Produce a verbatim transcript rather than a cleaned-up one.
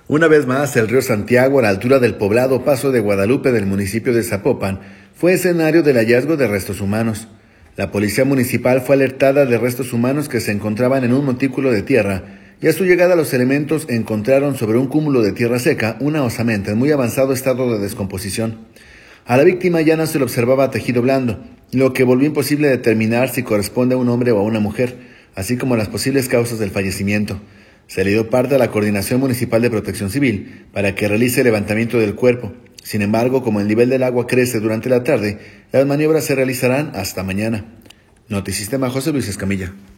Una vez más, el río Santiago, a la altura del poblado Paso de Guadalupe del municipio de Zapopan, fue escenario del hallazgo de restos humanos. La policía municipal fue alertada de restos humanos que se encontraban en un montículo de tierra, y a su llegada los elementos encontraron sobre un cúmulo de tierra seca una osamenta en muy avanzado estado de descomposición. A la víctima ya no se le observaba tejido blando, lo que volvió imposible determinar si corresponde a un hombre o a una mujer, así como las posibles causas del fallecimiento. Se le dio parte a la Coordinación Municipal de Protección Civil para que realice el levantamiento del cuerpo. Sin embargo, como el nivel del agua crece durante la tarde, las maniobras se realizarán hasta mañana. Notisistema, José Luis Escamilla.